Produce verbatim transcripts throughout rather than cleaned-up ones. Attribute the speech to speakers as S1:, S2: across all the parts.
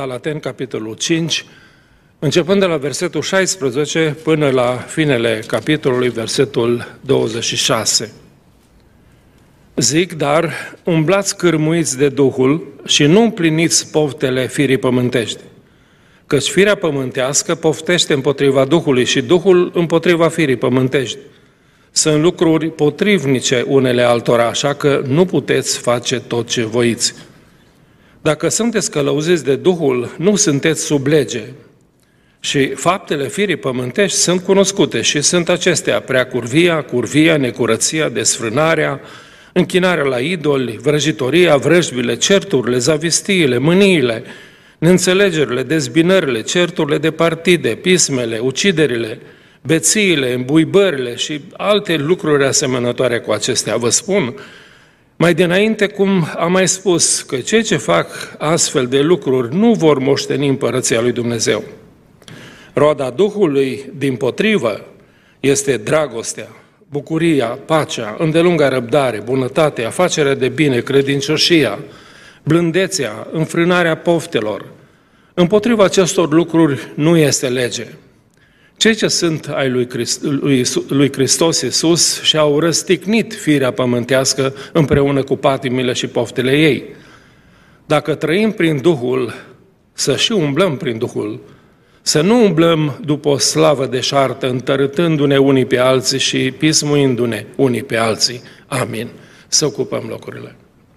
S1: Galateni, capitolul cinci, începând de la versetul șaisprezece până la finele capitolului, versetul douăzeci și șase. Zic, dar umblați cârmuiți de Duhul și nu împliniți poftele firii pământești, căci firea pământească poftește împotriva Duhului și Duhul împotriva firii pământești. Sunt lucruri potrivnice unele altora, așa că nu puteți face tot ce voiți. Dacă sunteți călăuziți de Duhul, nu sunteți sub lege. Și faptele firii pământești sunt cunoscute și sunt acestea: preacurvia, curvia, necurăția, desfrânarea, închinarea la idoli, vrăjitoria, vrăjbile, certurile, zavistiile, mâniile, neînțelegerile, dezbinările, certurile de partide, pismele, uciderile, bețiile, îmbuibările și alte lucruri asemănătoare cu acestea. Vă spun mai dinainte, cum am mai spus, că cei ce fac astfel de lucruri nu vor moșteni împărăția lui Dumnezeu. Roada Duhului, dimpotrivă, este dragostea, bucuria, pacea, îndelunga răbdare, bunătatea, facerea de bine, credincioșia, blândețea, înfrânarea poftelor. Împotriva acestor lucruri nu este lege. Cei ce sunt ai lui, Christ, lui, lui Hristos Iisus și-au răstignit firea pământească împreună cu patimile și poftele ei. Dacă trăim prin Duhul, să și umblăm prin Duhul, să nu umblăm după o slavă deșartă, întărâtându-ne unii pe alții și pismuindu-ne unii pe alții. Amin. Să ocupăm locurile.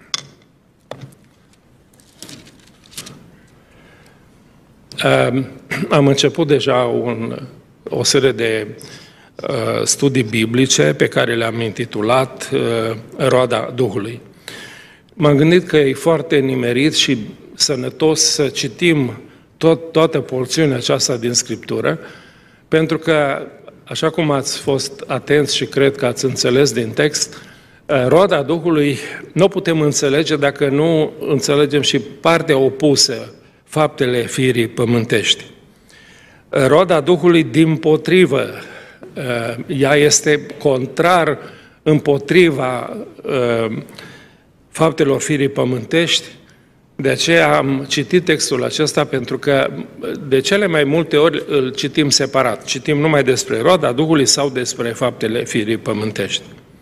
S1: Am început deja un, o serie de uh, studii biblice pe care le-am intitulat uh, Roada Duhului. M-am gândit că e foarte nimerit și sănătos să citim tot, toată porțiunea aceasta din Scriptură, pentru că, așa cum ați fost atenți și cred că ați înțeles din text, Roada Duhului nu putem înțelege dacă nu înțelegem și partea opusă, faptele firii pământești. Roada Duhului, dimpotrivă, ea este contrar împotriva faptelor firii pământești. De aceea am citit textul acesta, pentru că de cele mai multe ori îl citim separat. Citim numai despre roada Duhului sau despre faptele firii pământești.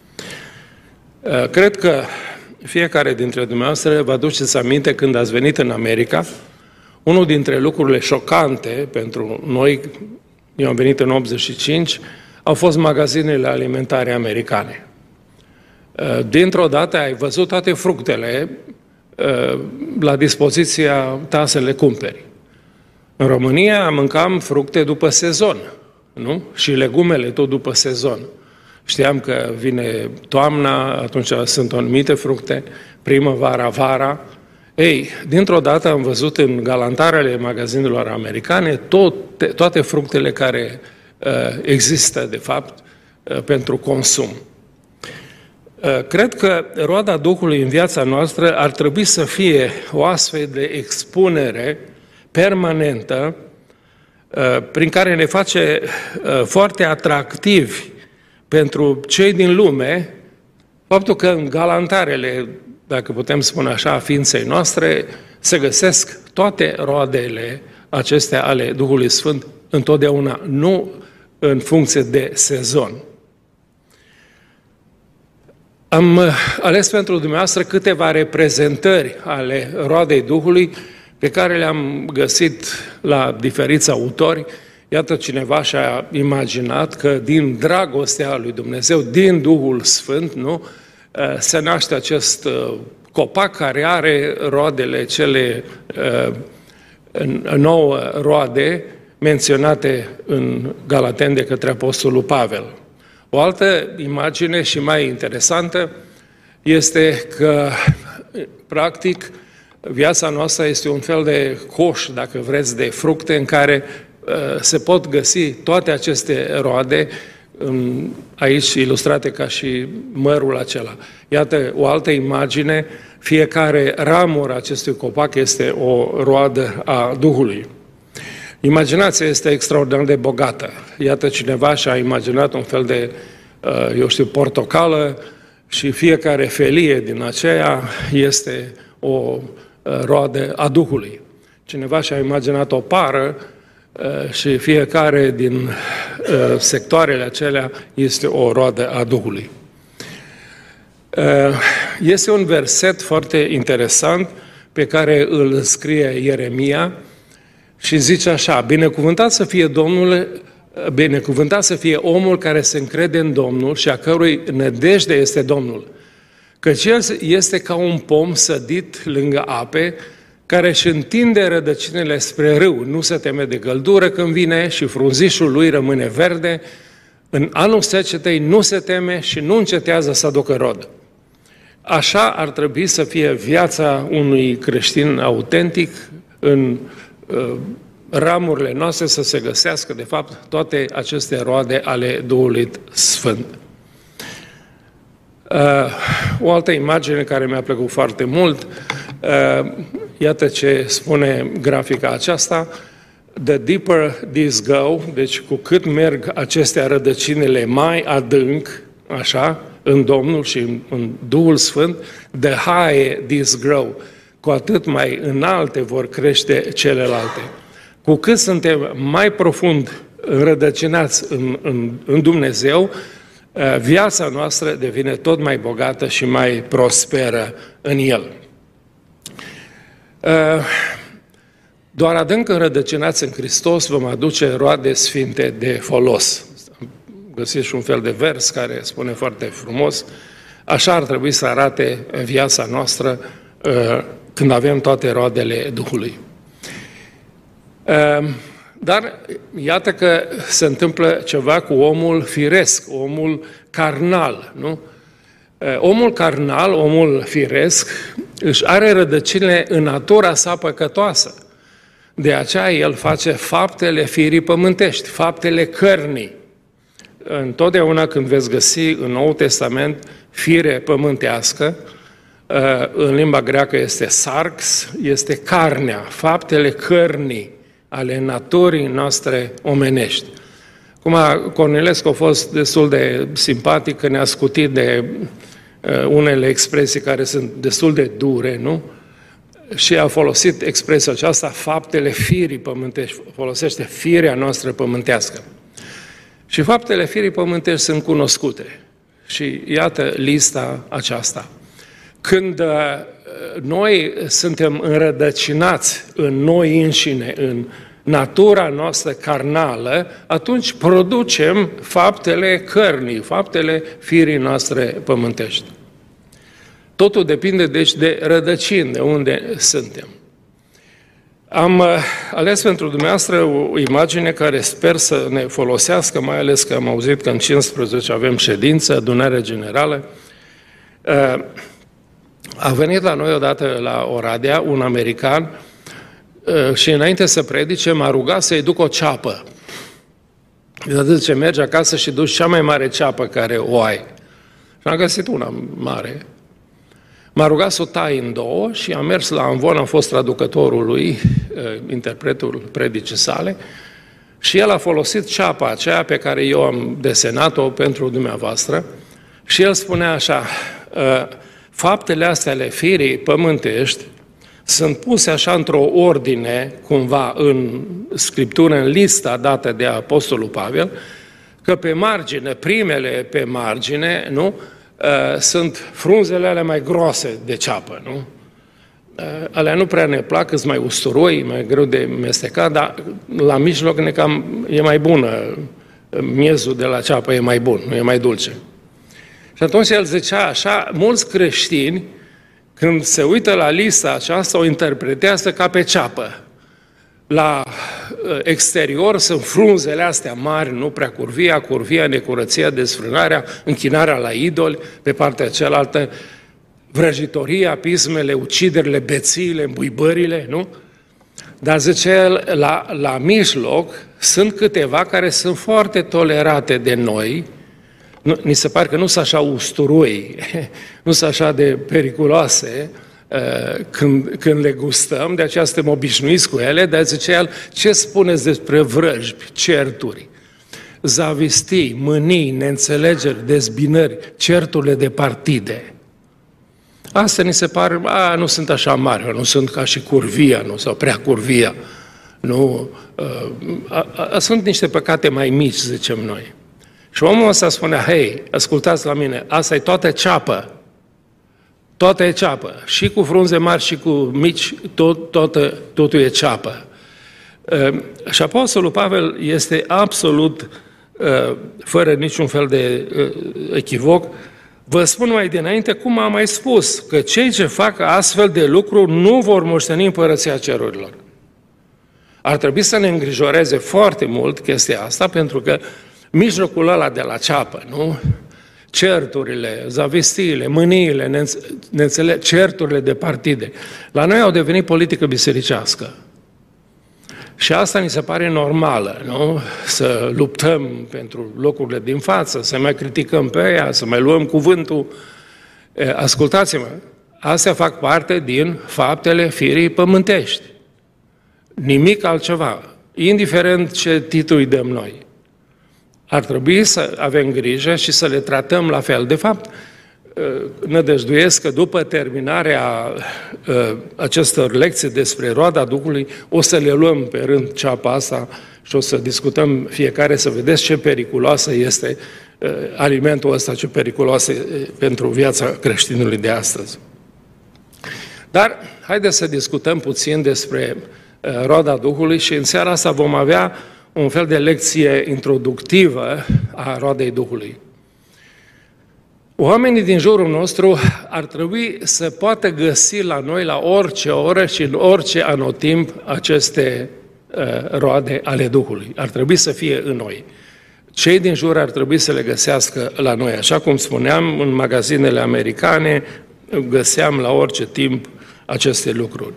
S1: Cred că fiecare dintre dumneavoastră vă aduceți aminte când ați venit în America. Unul dintre lucrurile șocante pentru noi, eu am venit în optzeci și cinci, au fost magazinele alimentare americane. Dintr-o dată ai văzut toate fructele la dispoziția ta să le cumperi. În România mâncam fructe după sezon, nu? Și legumele tot după sezon. Știam că vine toamna, atunci sunt anumite fructe, primăvara, vara. Ei, dintr-o dată am văzut în galantarele magazinelor americane toate, toate fructele care uh, există, de fapt, uh, pentru consum. Uh, cred că roada Duhului în viața noastră ar trebui să fie o astfel de expunere permanentă, uh, prin care ne face uh, foarte atractivi pentru cei din lume, faptul că în galantarele, dacă putem spune așa, a ființei noastre, se găsesc toate roadele acestea ale Duhului Sfânt întotdeauna, nu în funcție de sezon. Am ales pentru dumneavoastră câteva reprezentări ale roadei Duhului pe care le-am găsit la diferiți autori. Iată, cineva și-a imaginat că din dragostea lui Dumnezeu, din Duhul Sfânt, nu, se naște acest copac care are roadele, cele nouă roade menționate în Galateni de către Apostolul Pavel. O altă imagine și mai interesantă este că, practic, viața noastră este un fel de coș, dacă vreți, de fructe în care se pot găsi toate aceste roade, aici ilustrate ca și mărul acela. Iată o altă imagine, fiecare ramură acestui copac este o roadă a Duhului. Imaginația este extraordinar de bogată. Iată, cineva și-a imaginat un fel de, eu știu, portocală și fiecare felie din aceea este o roadă a Duhului. Cineva și-a imaginat o pară și fiecare din sectoarele acelea este o roadă a Duhului. Este un verset foarte interesant pe care îl scrie Ieremia și zice așa: binecuvântat să fie Domnul, binecuvântat să fie omul care se încrede în Domnul și a cărui nădejde este Domnul. Căci el este ca un pom sădit lângă ape, care își întinde rădăcinile spre râu, nu se teme de căldură când vine și frunzișul lui rămâne verde, în anul secetei nu se teme și nu încetează să aducă rod. Așa ar trebui să fie viața unui creștin autentic, în uh, ramurile noastre să se găsească, de fapt, toate aceste roade ale Duhului Sfânt. Uh, o altă imagine care mi-a plăcut foarte mult, uh, iată ce spune grafica aceasta: the deeper these go, deci cu cât merg acestea rădăcinile mai adânc, așa, în Domnul și în, în Duhul Sfânt, the higher these grow, cu atât mai înalte vor crește celelalte. Cu cât suntem mai profund înrădăcinați în, în, în Dumnezeu, viața noastră devine tot mai bogată și mai prosperă în El. Doar adânc înrădăcinați în Hristos vom aduce roade sfinte de folos. Găsiți și un fel de vers care spune foarte frumos: așa ar trebui să arate viața noastră când avem toate roadele Duhului. Dar iată că se întâmplă ceva cu omul firesc, omul carnal, nu? Omul carnal, omul firesc, își are rădăcinile în natura sa păcătoasă. De aceea el face faptele firii pământești, faptele cărnii. Întotdeauna când veți găsi în Noul Testament fire pământească, în limba greacă este sarx, este carnea, faptele cărnii ale naturii noastre omenești. Cum Cornilescu a fost destul de simpatic că ne-a scutit de unele expresii care sunt destul de dure, nu? Și a folosit expresia aceasta, faptele firii pământești, folosește firea noastră pământească. Și faptele firii pământești sunt cunoscute. Și iată lista aceasta. Când noi suntem înrădăcinați în noi înșine, în natura noastră carnală, atunci producem faptele cărnii, faptele firii noastre pământești. Totul depinde, deci, de rădăcini, de unde suntem. Am ales pentru dumneavoastră o imagine care sper să ne folosească, mai ales că am auzit că în cincisprezece avem ședință, adunare generală. A venit la noi odată la Oradea un american și înainte să predice m-a rugat să-i duc o ceapă. El zice, mergi acasă și duci cea mai mare ceapă care o ai. Și am găsit una mare. M-a rugat să o tai în două și am mers la Amvon, am fost traducătorul lui, interpretul predicii sale, și el a folosit ceapa aceea pe care eu am desenat-o pentru dumneavoastră și el spunea așa, faptele astea ale firii pământești sunt puse așa într-o ordine, cumva în Scriptură, în lista dată de Apostolul Pavel, că pe margine, primele pe margine, nu, sunt frunzele alea mai groase de ceapă, nu? Alea nu prea ne plac, sunt mai usturoi, mai greu de mestecat, dar la mijloc ne cam, e mai bună, miezul de la ceapă e mai bun, nu e mai dulce. Și atunci el zicea așa, mulți creștini, când se uită la lista aceasta, o interpretează ca pe ceapă. La exterior sunt frunzele astea mari, nu prea curvia, curvia, necurăția, desfrânarea, închinarea la idoli, pe partea cealaltă, vrăjitoria, pismele, uciderile, bețiile, îmbuibările, nu? Dar zice el, la, la mijloc sunt câteva care sunt foarte tolerate de noi, nu, ni se pare că nu sunt așa usturoi, nu sunt așa de periculoase uh, când, când le gustăm, de aceea suntem obișnuiți cu ele, dar zice el, ce spuneți despre vrăjbi, certuri, zavistii, mânii, neînțelegeri, dezbinări, certurile de partide? Astea ni se pare, a, nu sunt așa mari, nu sunt ca și curvia, nu, sau prea curvia. Nu, a, a, a, sunt niște păcate mai mici, zicem noi. Și omul ăsta spunea, hei, ascultați la mine, asta e toată ceapă. Toată e ceapă. Și cu frunze mari și cu mici, tot, toată, totul e ceapă. Și Apostolul Pavel este absolut, fără niciun fel de echivoc, vă spun mai dinainte, cum am mai spus, că cei ce fac astfel de lucruri nu vor moșteni împărăția cerurilor. Ar trebui să ne îngrijoreze foarte mult chestia asta, pentru că mijlocul ăla de la ceapă, nu? Certurile, zavistiile, mâniile, neînțele... certurile de partide, la noi au devenit politică bisericească. Și asta ni se pare normală, nu? Să luptăm pentru locurile din față, să mai criticăm pe ea, să mai luăm cuvântul. Ascultați-mă, astea fac parte din faptele firii pământești. Nimic altceva, indiferent ce titlu îi dăm noi. Ar trebui să avem grijă și să le tratăm la fel. De fapt, nădăjduiesc că după terminarea acestor lecții despre roada Duhului, o să le luăm pe rând ceapa asta și o să discutăm fiecare să vedeți ce periculoasă este alimentul ăsta, ce periculoasă pentru viața creștinului de astăzi. Dar haideți să discutăm puțin despre roada Duhului și în seara asta vom avea un fel de lecție introductivă a roadei Duhului. Oamenii din jurul nostru ar trebui să poată găsi la noi, la orice oră și în orice anotimp, aceste uh, roade ale Duhului. Ar trebui să fie în noi. Cei din jur ar trebui să le găsească la noi. Așa cum spuneam, în magazinele americane găseam la orice timp aceste lucruri.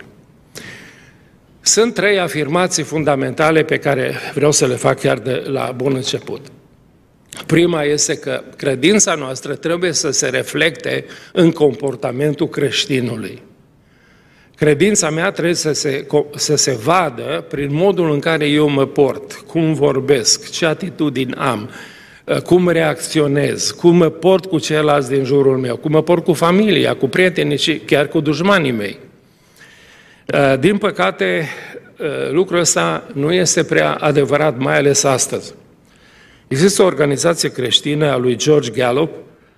S1: Sunt trei afirmații fundamentale pe care vreau să le fac chiar de la bun început. Prima este că credința noastră trebuie să se reflecte în comportamentul creștinului. Credința mea trebuie să se, să se vadă prin modul în care eu mă port, cum vorbesc, ce atitudini am, cum reacționez, cum mă port cu ceilalți din jurul meu, cum mă port cu familia, cu prietenii și chiar cu dușmanii mei. Din păcate, lucrul ăsta nu este prea adevărat, mai ales astăzi. Există o organizație creștină a lui George Gallup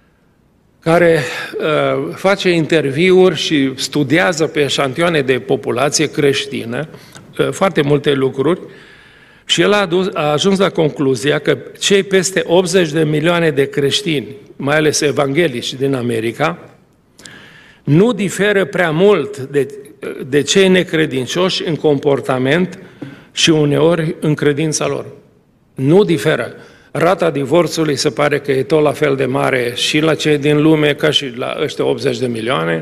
S1: care uh, face interviuri și studiază pe eșantioane de populație creștină uh, foarte multe lucruri și el a, adus, a ajuns la concluzia că cei peste optzeci de milioane de creștini, mai ales evanghelici din America, nu diferă prea mult de, de cei necredincioși în comportament și uneori în credința lor. Nu diferă. Rata divorțului se pare că e tot la fel de mare și la cei din lume ca și la ăștia optzeci de milioane.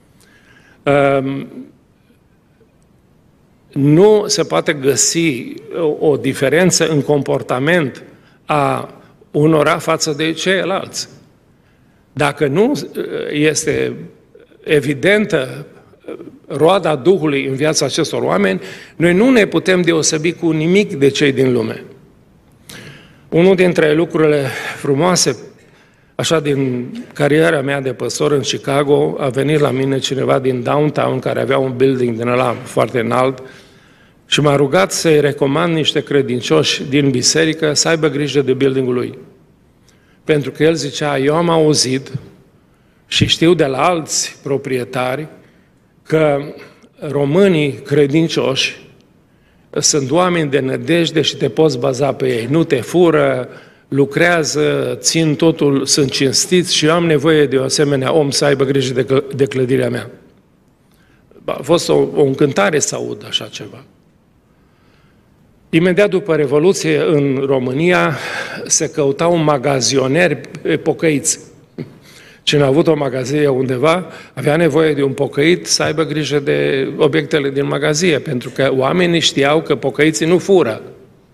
S1: Nu se poate găsi o diferență în comportament a unora față de ceilalți. Dacă nu este evidentă roada Duhului în viața acestor oameni, noi nu ne putem deosebi cu nimic de cei din lume. Unul dintre lucrurile frumoase, așa din cariera mea de păstor în Chicago, a venit la mine cineva din downtown care avea un building din ăla foarte înalt și m-a rugat să-i recomand niște credincioși din biserică să aibă grijă de buildingul lui. Pentru că el zicea, eu am auzit și știu de la alți proprietari că românii credincioși sunt oameni de nădejde și te poți baza pe ei. Nu te fură, lucrează, țin totul, sunt cinstiți și eu am nevoie de o asemenea om să aibă grijă de, cl- de clădirea mea. A fost o, o încântare să aud așa ceva. Imediat după Revoluție în România se căutau magazionieri pocăiți. Cine a avut o magazie undeva, avea nevoie de un pocăit să aibă grijă de obiectele din magazie, pentru că oamenii știau că pocăiții nu fură.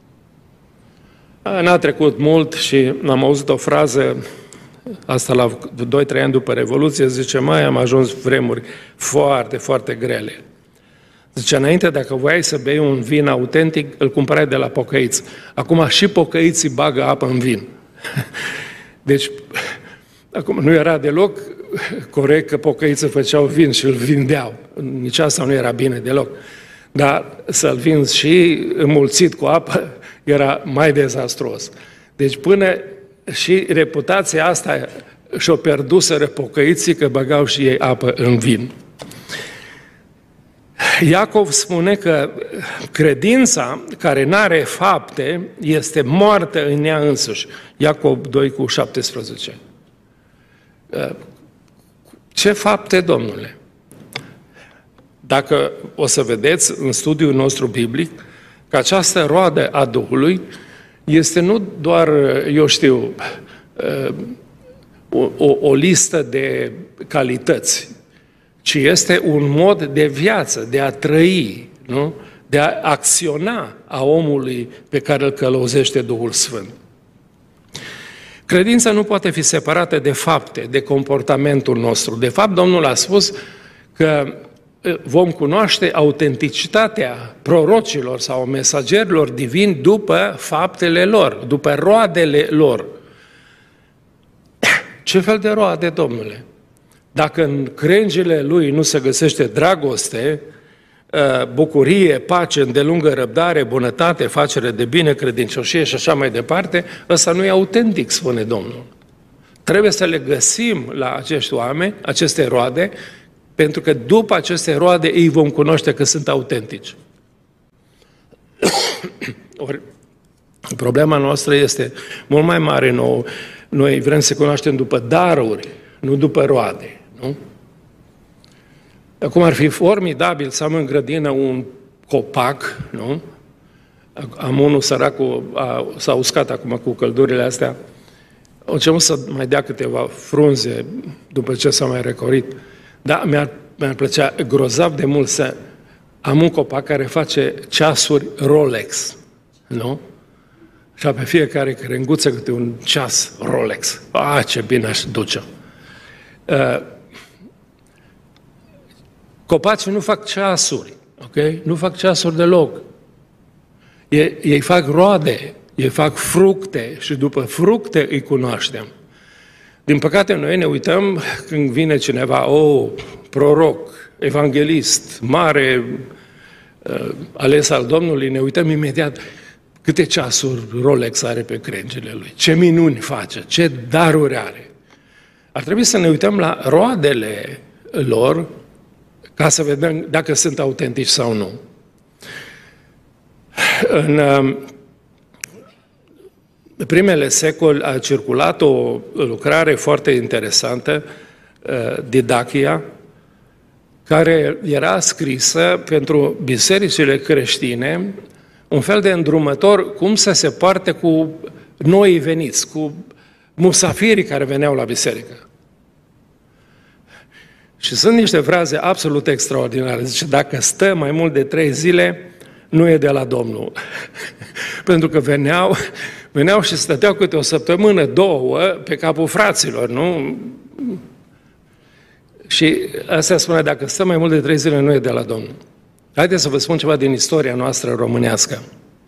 S1: N-a trecut mult și am auzit o frază, asta la doi trei ani după Revoluție, zice, mai am ajuns vremuri foarte, foarte grele. Zice, înainte, dacă voiai să bei un vin autentic, îl cumpărai de la pocăiți. Acum și pocăiții bagă apă în vin. Deci, Acum, nu era deloc corect că pocăiții făceau vin și îl vindeau. Nici asta nu era bine deloc. Dar să-l vinzi și înmulțit cu apă era mai dezastruos. Deci până și reputația asta și-o pierduseră pocăiții că băgau și ei apă în vin. Iacov spune că credința care n-are fapte este moartă în ea însuși. Iacov doi cu șaptesprezece. Ce fapte, Domnule? Dacă o să vedeți în studiul nostru biblic că această roadă a Duhului este nu doar, eu știu, o, o, o listă de calități, ci este un mod de viață, de a trăi, nu? De a acționa a omului pe care îl călăuzește Duhul Sfânt. Credința nu poate fi separată de fapte, de comportamentul nostru. De fapt, Domnul a spus că vom cunoaște autenticitatea prorocilor sau mesagerilor divini după faptele lor, după roadele lor. Ce fel de roade, Domnule? Dacă în crengile lui nu se găsește dragoste, bucurie, pace, îndelungă răbdare, bunătate, facere de bine, credincioșie și așa mai departe, ăsta nu e autentic, spune Domnul. Trebuie să le găsim la acești oameni, aceste roade, pentru că după aceste roade ei vom cunoaște că sunt autentici. Ori, problema noastră este mult mai mare nouă. Noi vrem să cunoaștem după daruri, nu după roade. Nu? Acum ar fi formidabil să am în grădină un copac, nu? Am unul săracul, a, s-a uscat acum cu căldurile astea, a început să mai dea câteva frunze după ce s-a mai recorit. Dar mi-ar, mi-ar plăcea grozav de mult să am un copac care face ceasuri Rolex, nu? Și pe fiecare crenguță câte un ceas Rolex. Ah, ce bine aș duce! Uh, Copacii nu fac ceasuri, ok? Nu fac ceasuri deloc. Ei, ei fac roade, ei fac fructe și după fructe îi cunoaștem. Din păcate, noi ne uităm când vine cineva, oh, proroc, evanghelist, mare, uh, ales al Domnului, ne uităm imediat câte ceasuri Rolex are pe crengile lui, ce minuni face, ce daruri are. Ar trebui să ne uităm la roadele lor ca să vedem dacă sunt autentici sau nu. În primele secole a circulat o lucrare foarte interesantă, Didachia, care era scrisă pentru bisericile creștine, un fel de îndrumător cum să se poarte cu noi veniți, cu musafirii care veneau la biserică. Și sunt niște fraze absolut extraordinare. Zice, dacă stă mai mult de trei zile, nu e de la Domnul. Pentru că veneau, veneau și stăteau câte o săptămână, două, pe capul fraților, nu? Și asta spune, dacă stă mai mult de trei zile, nu e de la Domnul. Haideți să vă spun ceva din istoria noastră românească.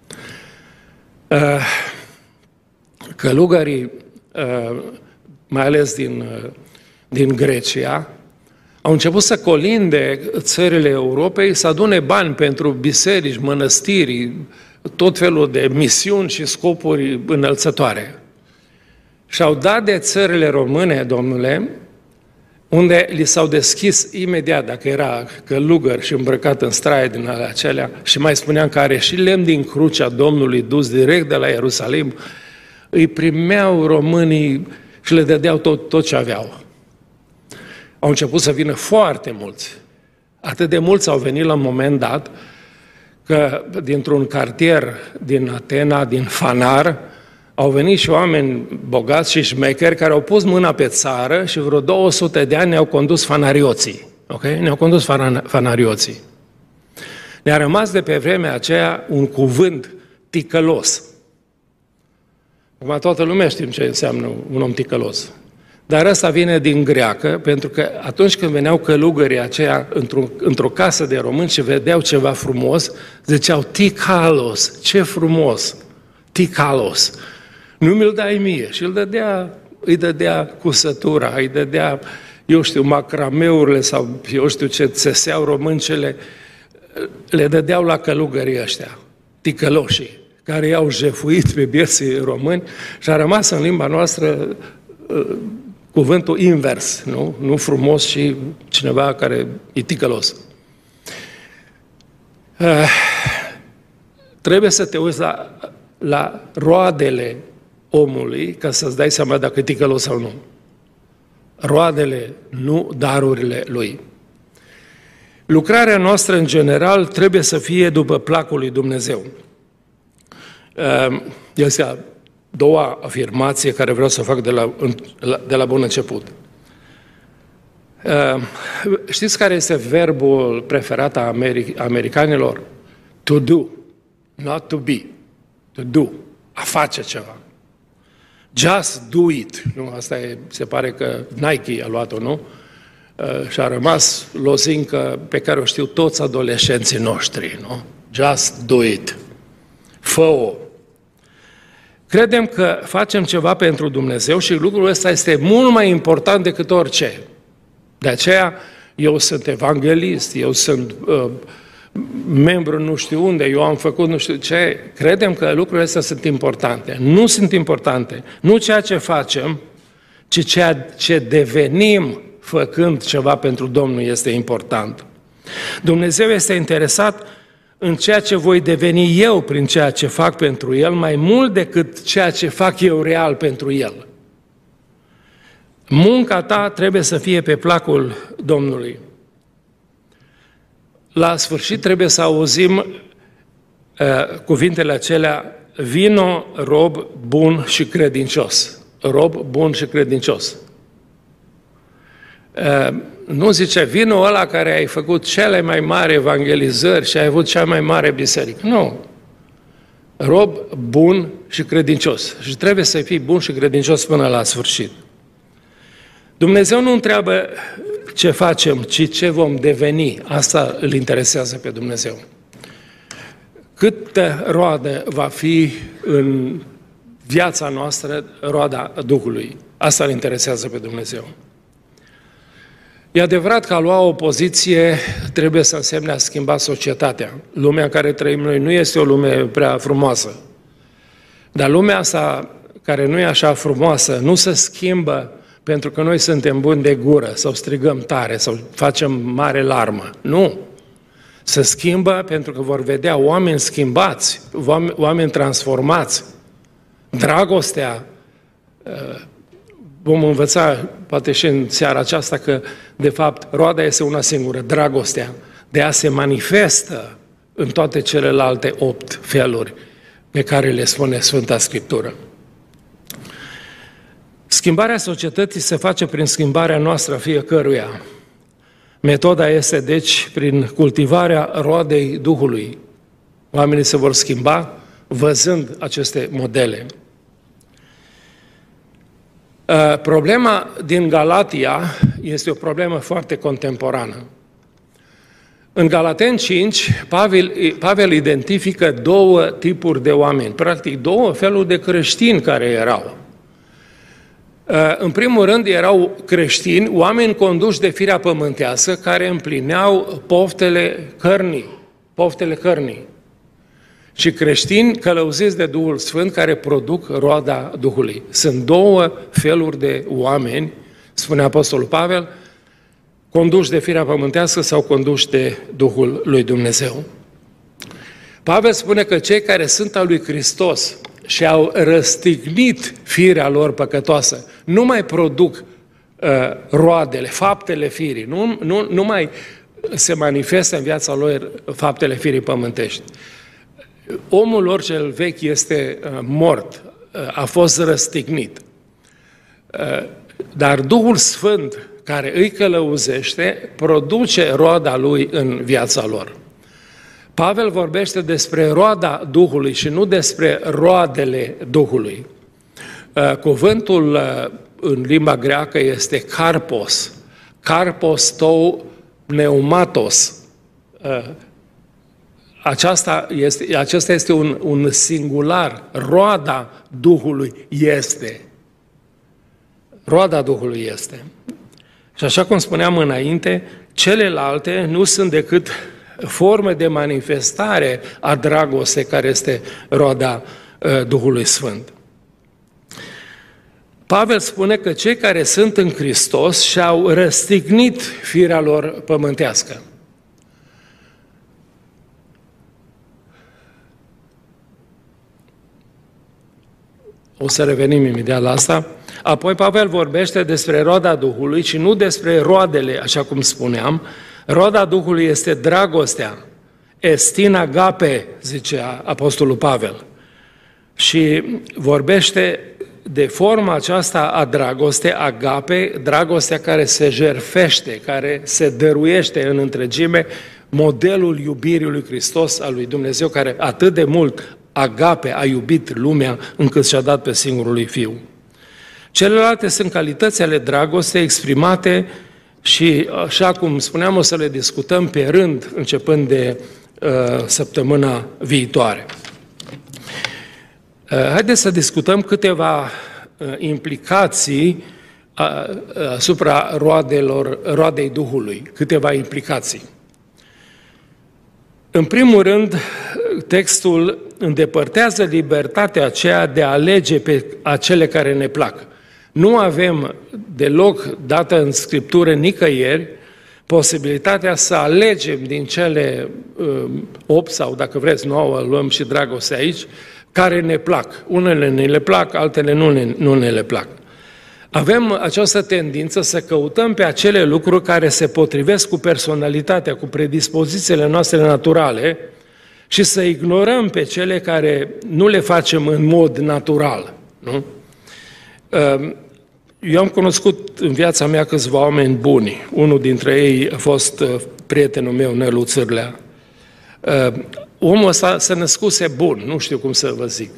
S1: Călugării, mai ales din, din Grecia, au început să colinde țările Europei, să adune bani pentru biserici, mănăstiri, tot felul de misiuni și scopuri înălțătoare. Și au dat de țările române, Domnule, unde li s-au deschis imediat, dacă era călugăr și îmbrăcat în straie din alea acelea, și mai spuneam că are și lemn din crucea Domnului dus direct de la Ierusalim, îi primeau românii și le dădeau tot, tot ce aveau. Au început să vină foarte mulți. Atât de mulți au venit la un moment dat că dintr-un cartier din Atena, din Fanar, au venit și oameni bogați și șmecheri care au pus mâna pe țară și vreo două sute de ani ne-au condus fanarioții. Ok? Ne-au condus fanarioții. Ne-a rămas de pe vremea aceea un cuvânt ticălos. Acum toată lumea știm ce înseamnă un om ticălos. Dar ăsta vine din greacă, pentru că atunci când veneau călugării aceia într-o, într-o casă de români și vedeau ceva frumos, ziceau ticalos, ce frumos, ticalos. Nu mi-l dai mie. Și îl dădea îi dădea cusătura, îi dădea, eu știu, macrameurile sau eu știu ce țeseau româncele, le dădeau la călugării ăștia, ticăloșii, care i-au jefuit pe bieții români și a rămas în limba noastră uh, cuvântul invers, nu? Nu frumos și cineva care e ticălos. Uh, trebuie să te uiți la, la roadele omului ca să-ți dai seama dacă e ticălos sau nu. Roadele, nu darurile lui. Lucrarea noastră, în general, trebuie să fie după placul lui Dumnezeu. Este a doua afirmație care vreau să o fac de la, de la bun început. Știți care este verbul preferat a americanilor? To do, not to be. To do, a face ceva. Just do it. Nu? Asta e, se pare că Nike a luat-o, nu? Și a rămas lozincă pe care o știu toți adolescenții noștri, nu? Just do it. Fă-o. Credem că facem ceva pentru Dumnezeu și lucrul ăsta este mult mai important decât orice. De aceea eu sunt evanghelist, eu sunt uh, membru nu știu unde, eu am făcut nu știu ce. Credem că lucrurile astea sunt importante. Nu sunt importante. Nu ceea ce facem, ci ceea ce devenim făcând ceva pentru Domnul este important. Dumnezeu este interesat în ceea ce voi deveni eu prin ceea ce fac pentru El, mai mult decât ceea ce fac eu real pentru El. Munca ta trebuie să fie pe placul Domnului. La sfârșit trebuie să auzim uh, cuvintele acelea: vino, rob bun și credincios. Rob bun și credincios. Uh, nu zice, vino ăla care ai făcut cele mai mari evangelizări și ai avut cea mai mare biserică. Nu. Rob bun și credincios. Și trebuie să fii bun și credincios până la sfârșit. Dumnezeu nu întreabă ce facem, ci ce vom deveni. Asta îl interesează pe Dumnezeu. Câtă roadă va fi în viața noastră roada Duhului. Asta îl interesează pe Dumnezeu. E adevărat că a lua o poziție trebuie să însemne a schimba societatea. Lumea în care trăim noi nu este o lume prea frumoasă. Dar lumea asta, care nu e așa frumoasă, nu se schimbă pentru că noi suntem buni de gură, sau strigăm tare, sau facem mare larmă. Nu. Se schimbă pentru că vor vedea oameni schimbați, oameni transformați. Dragostea, vom învăța, poate și în seara aceasta, că, de fapt, roada este una singură, dragostea, de a se manifestă în toate celelalte opt feluri pe care le spune Sfânta Scriptură. Schimbarea societății se face prin schimbarea noastră fiecăruia. Metoda este, deci, prin cultivarea roadei Duhului. Oamenii se vor schimba văzând aceste modele. Problema din Galatia este o problemă foarte contemporană. În Galateni cinci, Pavel, Pavel identifică două tipuri de oameni, practic două feluri de creștini care erau. În primul rând erau creștini, oameni conduși de firea pământească, care împlineau poftele cărnii, poftele cărnii. Și creștini călăuziți de Duhul Sfânt care produc roada Duhului. Sunt două feluri de oameni, spune Apostolul Pavel, conduși de firea pământească sau conduși de Duhul lui Dumnezeu. Pavel spune că cei care sunt al lui Hristos și au răstignit firea lor păcătoasă, nu mai produc uh, roadele, faptele firii, nu, nu, nu mai se manifestă în viața lor faptele firii pământești. Omul lor cel vechi este uh, mort, uh, a fost răstignit. Uh, dar Duhul Sfânt, care îi călăuzește, produce roada lui în viața lor. Pavel vorbește despre roada Duhului și nu despre roadele Duhului. Cuvântul în limba greacă este karpos, karpos tou pneumatos. Aceasta este, acesta este un, un singular, roada Duhului este. roada Duhului este. Și așa cum spuneam înainte, celelalte nu sunt decât forme de manifestare a dragostei care este roada Duhului Sfânt. Pavel spune că cei care sunt în Hristos și-au răstignit firea lor pământească. O să revenim imediat la asta. Apoi Pavel vorbește despre roada Duhului și nu despre roadele, așa cum spuneam. Roada Duhului este dragostea, estin agape, zice apostolul Pavel. Și vorbește de forma aceasta a dragostei, agape, dragostea care se jertfește, care se dăruiește în întregime, modelul iubirii lui Hristos, al lui Dumnezeu, care atât de mult agape a iubit lumea încât și-a dat pe singurul lui Fiu. Celelalte sunt calități ale dragostei exprimate și, așa cum spuneam, o să le discutăm pe rând, începând de uh, săptămâna viitoare. Uh, haideți să discutăm câteva uh, implicații uh, asupra roadelor, roadei Duhului, câteva implicații. În primul rând, textul îndepărtează libertatea aceea de a alege pe acele care ne plac. Nu avem deloc dată în Scriptură nicăieri posibilitatea să alegem din cele opt sau, dacă vreți, nouă, luăm și dragoste aici, care ne plac. Unele ne le plac, altele nu ne, nu ne le plac. Avem această tendință să căutăm pe acele lucruri care se potrivesc cu personalitatea, cu predispozițiile noastre naturale și să ignorăm pe cele care nu le facem în mod natural. Nu? Eu am cunoscut în viața mea câțiva oameni buni. Unul dintre ei a fost prietenul meu, Nelu Țârlea. Omul ăsta se născuse bun, nu știu cum să vă zic.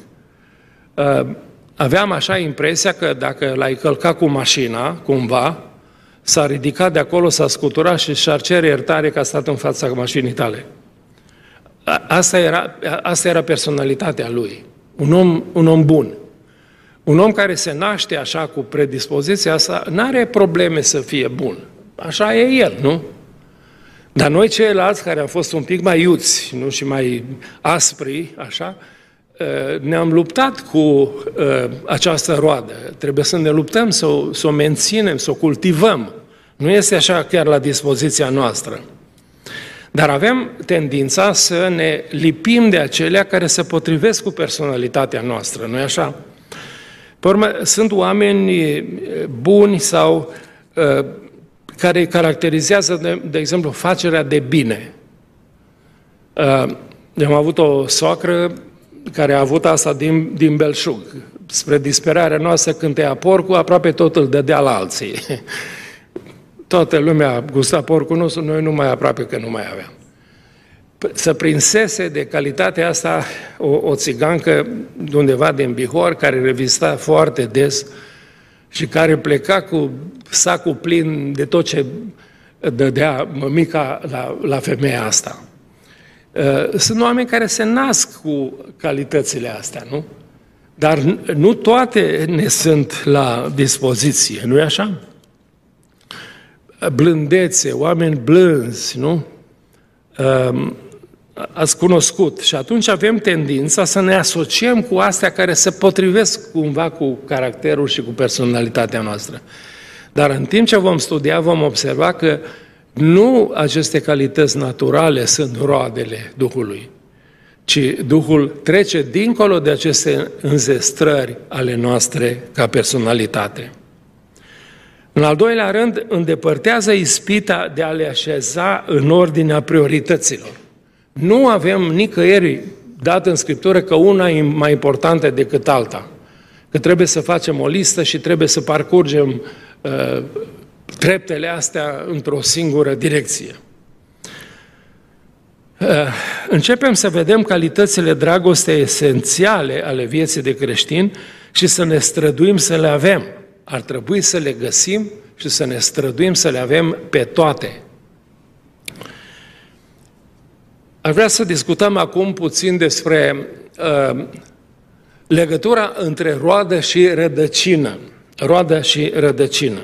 S1: Aveam așa impresia că dacă l-ai călcat cu mașina, cumva, s-a ridicat de acolo, s-a scuturat și și-ar cere iertare că a stat în fața mașinii tale. Asta era, asta era personalitatea lui. Un om, un om bun. Un om care se naște așa cu predispoziția asta, n-are probleme să fie bun. Așa e el, nu? Dar noi ceilalți care am fost un pic mai iuți, nu, și mai aspri, așa, ne-am luptat cu uh, această roadă. Trebuie să ne luptăm să o, să o menținem, să o cultivăm. Nu este așa chiar la dispoziția noastră. Dar avem tendința să ne lipim de acelea care se potrivesc cu personalitatea noastră, nu-i așa? Pe urmă, sunt oameni buni sau uh, care caracterizează, de, de exemplu, facerea de bine. Uh, am avut o soacră care a avut asta din, din belșug. Spre disperarea noastră, când tăia porcul, aproape tot îl dădea la alții. Toată lumea gusta porcul nostru, noi nu mai aproape că nu mai aveam. Să prinsese de calitatea asta o, o țigancă de undeva din Bihor, care revista foarte des și care pleca cu sacul plin de tot ce dădea mămica la, la femeia asta. Sunt oameni care se nasc cu calitățile astea, nu? Dar nu toate ne sunt la dispoziție, nu-i așa? Blândețe, oameni blânzi, nu? Ați cunoscut. Și atunci avem tendința să ne asociem cu astea care se potrivesc cumva cu caracterul și cu personalitatea noastră. Dar în timp ce vom studia, vom observa că nu aceste calități naturale sunt roadele Duhului, ci Duhul trece dincolo de aceste înzestrări ale noastre ca personalitate. În al doilea rând, îndepărtează ispita de a le așeza în ordinea priorităților. Nu avem nicăieri dat în Scriptură că una e mai importantă decât alta, că trebuie să facem o listă și trebuie să parcurgem uh, treptele astea într-o singură direcție. Începem să vedem calitățile dragostei esențiale ale vieții de creștin și să ne străduim să le avem. Ar trebui să le găsim și să ne străduim să le avem pe toate. Aș vrea să discutăm acum puțin despre uh, legătura între roadă și rădăcină. roadă și rădăcină.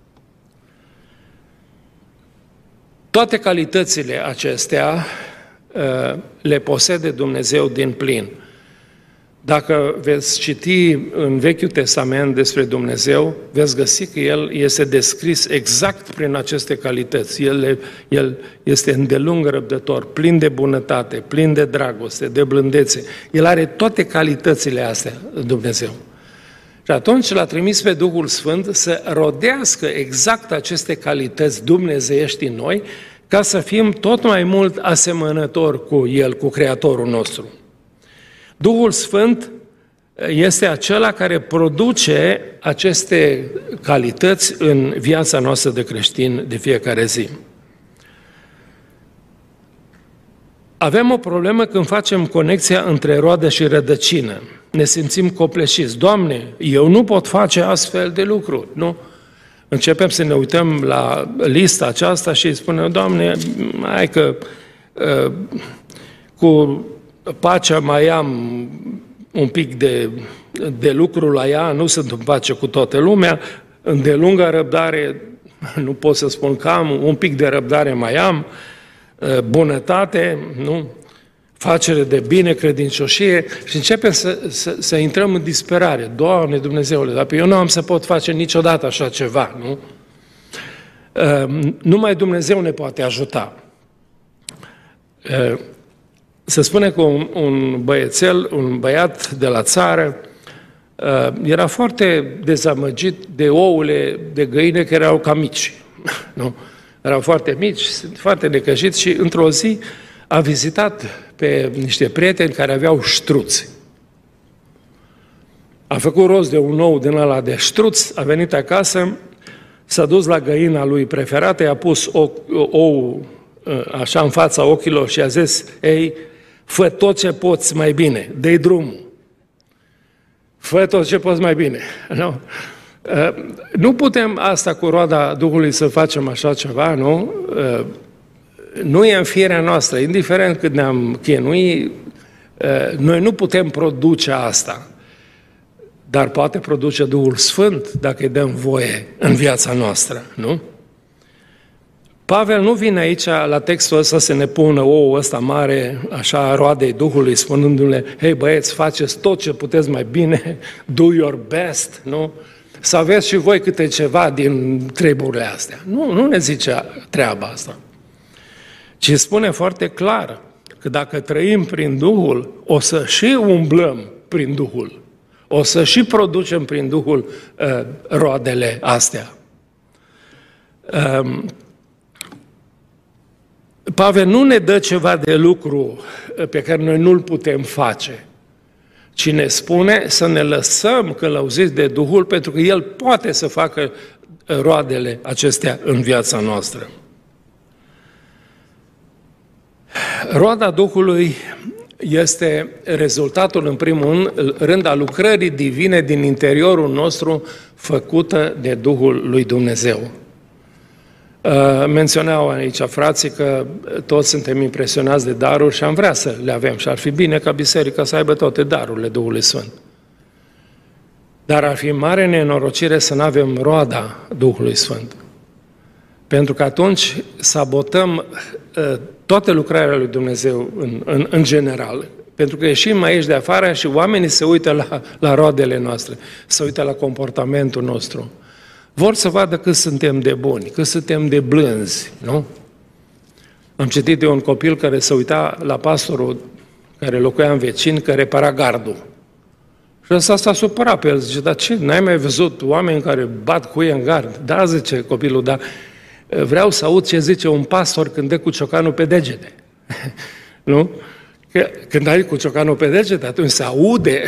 S1: Toate calitățile acestea le posede Dumnezeu din plin. Dacă veți citi în Vechiul Testament despre Dumnezeu, veți găsi că El este descris exact prin aceste calități. El, el este îndelung răbdător, plin de bunătate, plin de dragoste, de blândețe. El are toate calitățile astea, Dumnezeu. Și atunci L-a trimis pe Duhul Sfânt să rodească exact aceste calități dumnezeiești în noi, ca să fim tot mai mult asemănători cu El, cu Creatorul nostru. Duhul Sfânt este acela care produce aceste calități în viața noastră de creștin de fiecare zi. Avem o problemă când facem conexia între roadă și rădăcină. Ne simțim copleșiți. Doamne, eu nu pot face astfel de lucruri, nu? Începem să ne uităm la lista aceasta și spunem, Doamne, hai că uh, cu pacea mai am un pic de, de lucru la ea, nu sunt în pace cu toată lumea, îndelungă răbdare, nu pot să spun că am, un pic de răbdare mai am, bunătate, nu? Facere de bine, credincioșie și începem să, să, să intrăm în disperare. Doamne Dumnezeule, dar eu nu am să pot face niciodată așa ceva, nu? Numai Dumnezeu ne poate ajuta. Se spune că un, un băiețel, un băiat de la țară, era foarte dezamăgit de ouăle de găină care erau cam mici. Nu? Erau foarte mici, foarte necăjiți și într-o zi a vizitat pe niște prieteni care aveau ștruți. A făcut rost de un ou din ăla de ștruț, a venit acasă, s-a dus la găina lui preferată, i-a pus ou așa în fața ochilor și a zis, ei, fă tot ce poți mai bine, dă-i drumul. Fă tot ce poți mai bine. Nu? Nu putem asta cu roada Duhului să facem așa ceva, nu? Nu e în firea noastră, indiferent cât ne-am chinui, noi nu putem produce asta, dar poate produce Duhul Sfânt dacă îi dăm voie în viața noastră, nu? Pavel nu vine aici la textul ăsta să ne pună ouă ăsta mare, așa, roadei Duhului, spunându-le, hei băieți, faceți tot ce puteți mai bine, do your best, nu? Să aveți și voi câte ceva din treburile astea. Nu, nu ne zice treaba asta. Ci spune foarte clar că dacă trăim prin Duhul, o să și umblăm prin Duhul. O să și producem prin Duhul uh, roadele astea. Um, Pavel nu ne dă ceva de lucru pe care noi nu-l putem face, ci ne spune să ne lăsăm călăuziți de Duhul, pentru că El poate să facă roadele acestea în viața noastră. Roada Duhului este rezultatul, în primul rând, a lucrării divine din interiorul nostru, făcută de Duhul lui Dumnezeu. Menționau aici frații că toți suntem impresionați de daruri și am vrea să le avem și ar fi bine ca biserica să aibă toate darurile Duhului Sfânt. Dar ar fi mare nenorocire să nu avem roada Duhului Sfânt. Pentru că atunci sabotăm toate lucrarea lui Dumnezeu în, în, în general. Pentru că ieșim aici de afară și oamenii se uită la, la roadele noastre, se uită la comportamentul nostru. Vor să vadă cât suntem de buni, cât suntem de blânzi, nu? Am citit de un copil care se uita la pastorul care locuia în vecin, că repara gardul. Și ăsta s-a supărat pe el, zice, dar ce, n-ai mai văzut oameni care bat cuie în gard? Da, zice copilul, dar vreau să aud ce zice un pastor când dă cu ciocanul pe degete. Nu? Că când ai cu ciocanul pe degete, atunci se aude,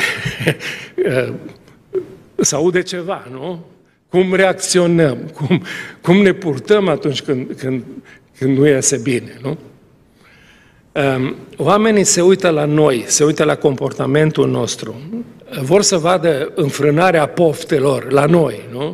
S1: se aude ceva, nu? Cum reacționăm, cum, cum ne purtăm atunci când, când, când nu iese bine, nu? Oamenii se uită la noi, se uită la comportamentul nostru, vor să vadă înfrânarea poftelor la noi, nu?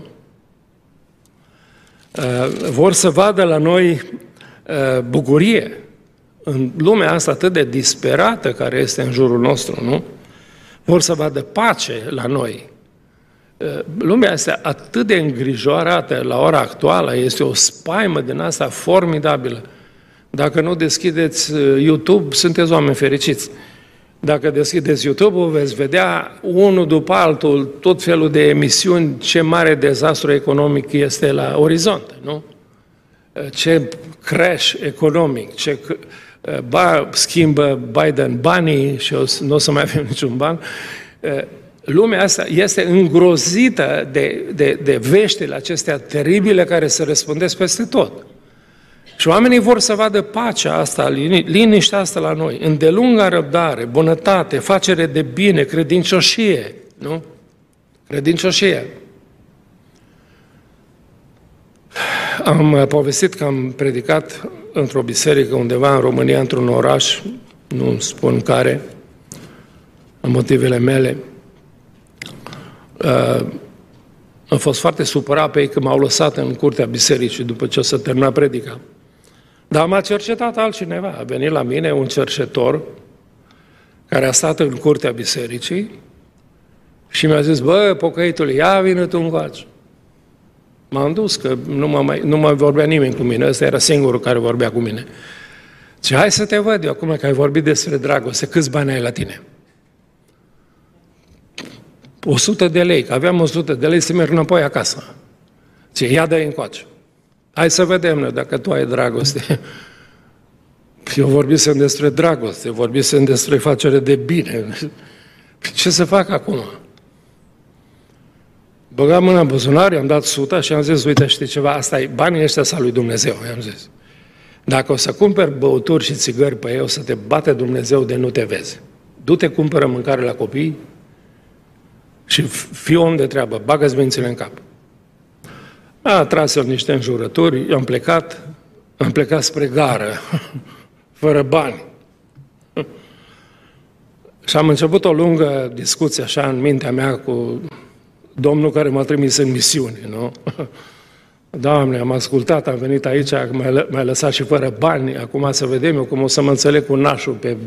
S1: Vor să vadă la noi bucurie în lumea asta atât de disperată care este în jurul nostru, nu? Vor să vadă pace la noi. Lumea este atât de îngrijorată la ora actuală, este o spaimă din asta formidabilă. Dacă nu deschideți YouTube, sunteți oameni fericiți. Dacă deschideți YouTube-ul, veți vedea unul după altul tot felul de emisiuni, ce mare dezastru economic este la orizont, nu? Ce crash economic, ce ba, schimbă Biden banii și nu o să mai avem niciun ban. Lumea asta este îngrozită de, de, de veștile acestea teribile care se răspândesc peste tot. Și oamenii vor să vadă pacea asta, liniștea asta la noi, îndelunga răbdare, bunătate, facere de bine, credincioșie, nu? Credincioșie. Am povestit că am predicat într-o biserică undeva în România, într-un oraș, nu spun care, în motivele mele. Uh, am fost foarte supărat pe ei că m-au lăsat în curtea bisericii după ce s-a terminat predica. Dar m-a cercetat altcineva. A venit la mine un cercetor care a stat în curtea bisericii și mi-a zis, bă, pocăitule, ia vină tu încoace. M-am dus, că nu mă mai, nu mai vorbea nimeni cu mine, ăsta era singurul care vorbea cu mine. Și hai să te văd eu acum că ai vorbit despre dragoste, câți bani ai la tine? o sută de lei, că aveam o sută de lei să merg înapoi acasă. Ce ia dă-i încoace. Hai să vedem noi dacă tu ai dragoste. Eu vorbisem despre dragoste, vorbisem despre facere de bine. Ce să fac acum? Băgam mâna în buzunar, i-am dat suta și am zis, uite, știi ceva, asta e banii ăștia sa lui Dumnezeu, i-am zis. Dacă o să cumperi băuturi și țigări pe ei, o să te bate Dumnezeu de nu te vezi. Du-te, cumpără mâncare la copii și fii om de treabă, bagă-ți mințile în cap. A tras niște înjurături, eu am plecat, am plecat spre gară, fără bani. Și am început o lungă discuție așa în mintea mea cu Domnul care m-a trimis în misiune, nu? Doamne, am ascultat, am venit aici, m-ai lăsat și fără bani, acum să vedem eu cum o să mă înțeleg cu nașul pe,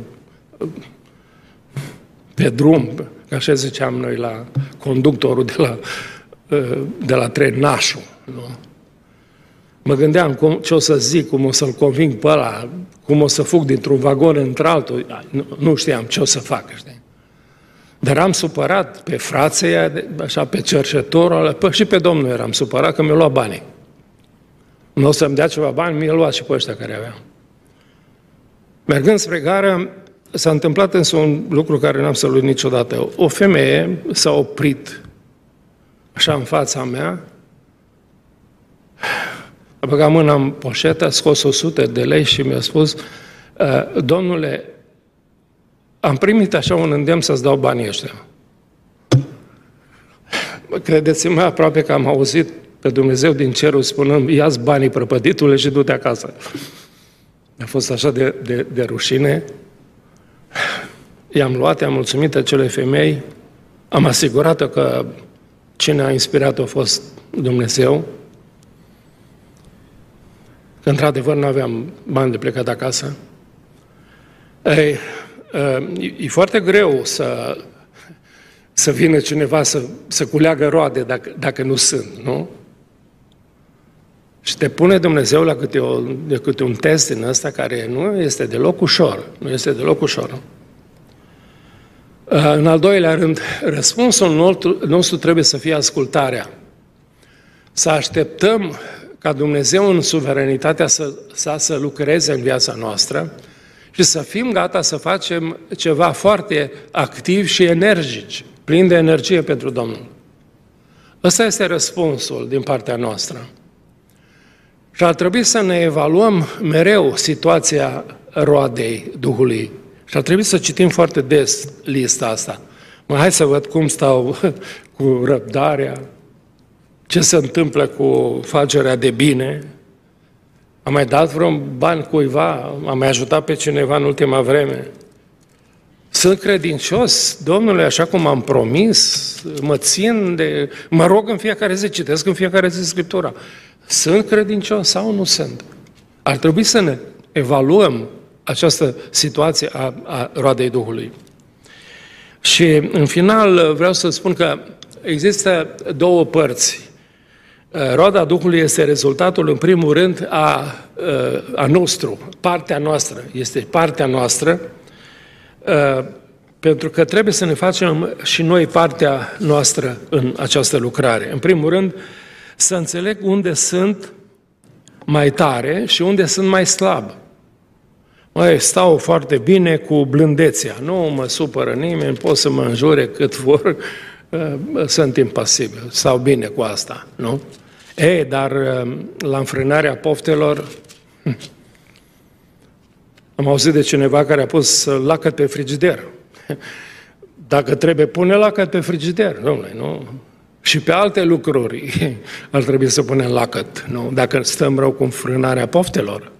S1: pe drum, că așa ziceam noi la conductorul de la, de la tren, nașul, nu? Mă gândeam cum, ce o să zic, cum o să-l conving pe ăla, cum o să fug dintr-un vagon într-altul, nu, nu știam ce o să fac, știi? Dar am supărat pe frația, așa, pe cercetorul, pă, și pe Domnul eram supărat că mi-a luat banii. Nu o să-mi dea ceva bani, mi-a luat și pe ăștia care aveau. Mergând spre gară, s-a întâmplat însă un lucru care n-am să-l uit niciodată. O femeie s-a oprit așa în fața mea, a băgat mâna în poșetă, a scos o sută de lei și mi-a spus, Domnule, am primit așa un îndemn să-ți dau banii ăștia. Credeți-mă, aproape că am auzit pe Dumnezeu din cerul spunând, ia-ți banii prăpăditule și du-te acasă. A fost așa de, de, de rușine. I-am luat, i-am mulțumit acelei femei, am asigurat-o că cine a inspirat-o a fost Dumnezeu, că într-adevăr nu aveam bani de plecat acasă. Ei, e foarte greu să, să vină cineva să, să culeagă roade dacă, dacă nu sunt, nu? Și te pune Dumnezeu la câte, o, de câte un test din ăsta care nu este deloc ușor. Nu este deloc ușor. În al doilea rând, răspunsul nostru trebuie să fie ascultarea. Să așteptăm ca Dumnezeu în suveranitatea să, să, să lucreze în viața noastră și să fim gata să facem ceva foarte activ și energici, plin de energie pentru Domnul. Ăsta este răspunsul din partea noastră. Și ar trebui să ne evaluăm mereu situația roadei Duhului. Și ar trebui să citim foarte des lista asta. Mă, hai să văd cum stau cu răbdarea, ce se întâmplă cu facerea de bine. Am mai dat vreun bani cuiva? Am mai ajutat pe cineva în ultima vreme? Sunt credincios, Domnule, așa cum am promis, mă țin de... Mă rog în fiecare zi, citesc în fiecare zi Scriptura. Sunt credincios sau nu sunt? Ar trebui să ne evaluăm această situație a, a roadei Duhului. Și în final vreau să spun că există două părți. Roada Duhului este rezultatul, în primul rând, a, a nostru, partea noastră. Este partea noastră, pentru că trebuie să ne facem și noi partea noastră în această lucrare. În primul rând, să înțeleg unde sunt mai tare și unde sunt mai slab. Măi, stau foarte bine cu blândețea, nu mă supără nimeni, pot să mă înjure cât vor, sunt impasibil, stau bine cu asta, nu? Ei, dar la înfrânarea poftelor, am auzit de cineva care a pus lacăt pe frigider. Dacă trebuie, pune lacăt pe frigider, domnule, nu? Și pe alte lucruri ar trebui să punem lacăt, nu? Dacă stăm rău cu înfrânarea poftelor.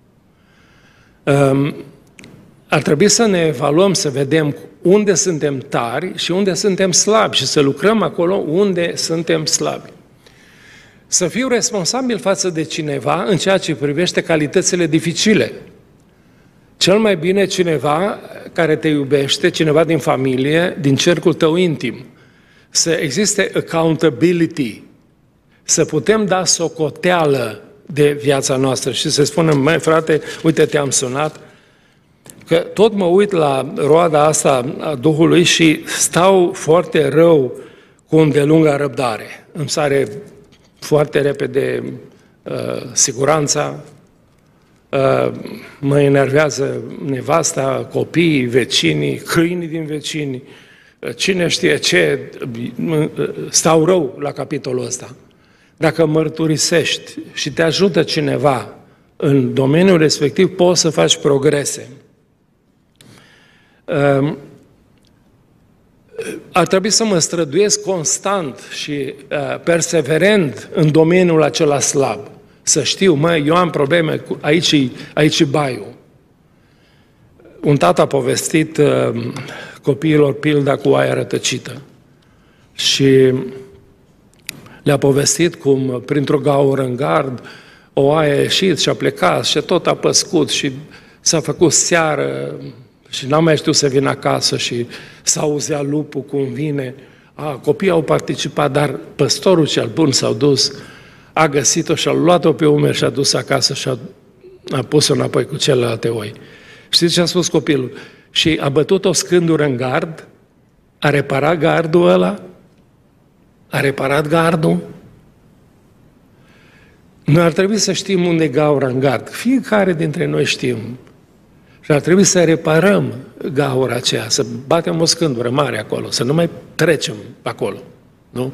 S1: Um, ar trebui să ne evaluăm, să vedem unde suntem tari și unde suntem slabi și să lucrăm acolo unde suntem slabi. Să fiu responsabil față de cineva în ceea ce privește calitățile dificile. Cel mai bine cineva care te iubește, cineva din familie, din cercul tău intim. Să existe accountability, să putem da socoteală de viața noastră și să spunem, măi frate, uite te-am sunat, că tot mă uit la roada asta a Duhului și stau foarte rău cu îndelungă răbdare. Îmi sare foarte repede uh, siguranța, uh, mă enervează nevasta, copiii, vecinii, câinii din vecini, uh, cine știe ce, uh, stau rău la capitolul ăsta. Dacă mărturisești și te ajută cineva în domeniul respectiv, poți să faci progrese. Uh, ar trebui să mă străduiesc constant și uh, perseverent în domeniul acela slab. Să știu, mă, eu am probleme, cu, aici, aici baiul. Un tată a povestit uh, copiilor pilda cu oaia rătăcită și le-a povestit cum printr-o gaură în gard o oaie a ieșit și a plecat și tot a păscut și s-a făcut seară și n-am mai știut să vină acasă și s-auzea lupul cum vine. A, copiii au participat, dar păstorul cel bun s-a dus, a găsit-o și a luat-o pe umeri și a dus acasă și a, a pus-o înapoi cu celelalte oi. Știți ce a spus copilul? Și a bătut o scândură în gard, a reparat gardul ăla, a reparat gardul. Noi ar trebui să știm unde e gaura în gard. Fiecare dintre noi știm. Și ar trebui să reparăm gaura aceea, să batem o scândură mare acolo, să nu mai trecem acolo. Nu?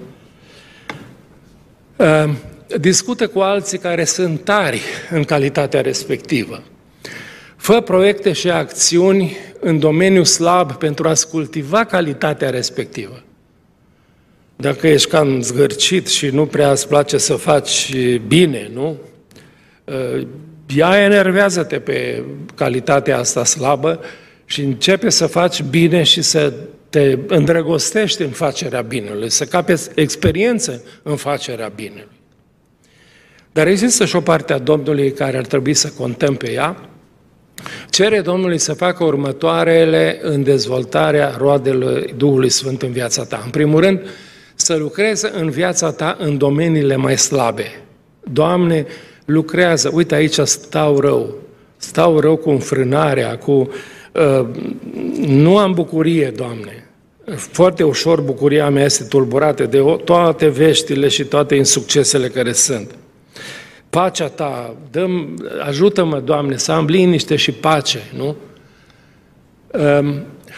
S1: Uh, discută cu alții care sunt tari în calitatea respectivă. Fă proiecte și acțiuni în domeniul slab pentru a-ți cultiva calitatea respectivă. Dacă ești cam zgârcit și nu prea îți place să faci bine, nu? Ia enervează-te pe calitatea asta slabă și începe să faci bine și să te îndrăgostești în facerea binelui, să capeți experiență în facerea binelui. Dar există și o parte a Domnului care ar trebui să contăm pe ea. Cere Domnului să facă următoarele în dezvoltarea roadelor Duhului Sfânt în viața ta. În primul rând, să lucreze în viața ta în domeniile mai slabe. Doamne, lucrează, uite aici stau rău, stau rău cu înfrânarea, cu... Uh, nu am bucurie, Doamne. Foarte ușor bucuria mea este tulburată de toate veștile și toate insuccesele care sunt. Pacea ta, dă-mi, ajută-mă, Doamne, să am liniște și pace, nu? Uh,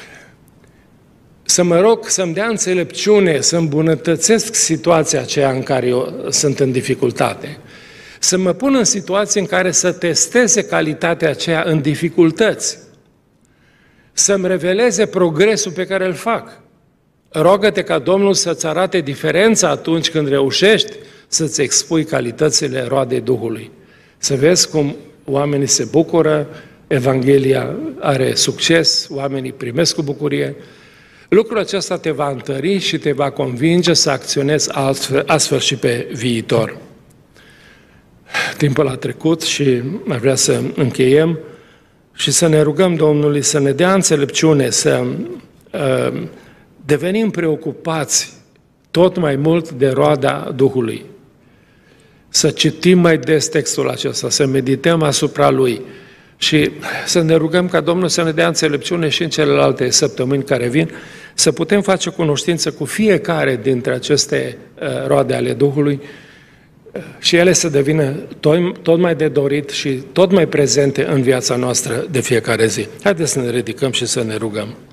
S1: să mă rog să-mi dea înțelepciune, să îmbunătățesc situația aceea în care eu sunt în dificultate. Să mă pun în situații în care să testeze calitatea aceea în dificultăți. Să-mi reveleze progresul pe care îl fac. Rogă-te ca Domnul să-ți arate diferența atunci când reușești să-ți expui calitățile roadei Duhului. Să vezi cum oamenii se bucură, Evanghelia are succes, oamenii primesc cu bucurie. Lucrul acesta te va întări și te va convinge să acționezi altfel, astfel și pe viitor. Timpul a trecut și ar vrea să încheiem și să ne rugăm Domnului să ne dea înțelepciune, să uh, devenim preocupați tot mai mult de roada Duhului. Să citim mai des textul acesta, să medităm asupra lui și să ne rugăm ca Domnul să ne dea înțelepciune și în celelalte săptămâni care vin, să putem face cunoștință cu fiecare dintre aceste roade ale Duhului și ele să devină tot, tot mai de dorit și tot mai prezente în viața noastră de fiecare zi. Haideți să ne ridicăm și să ne rugăm.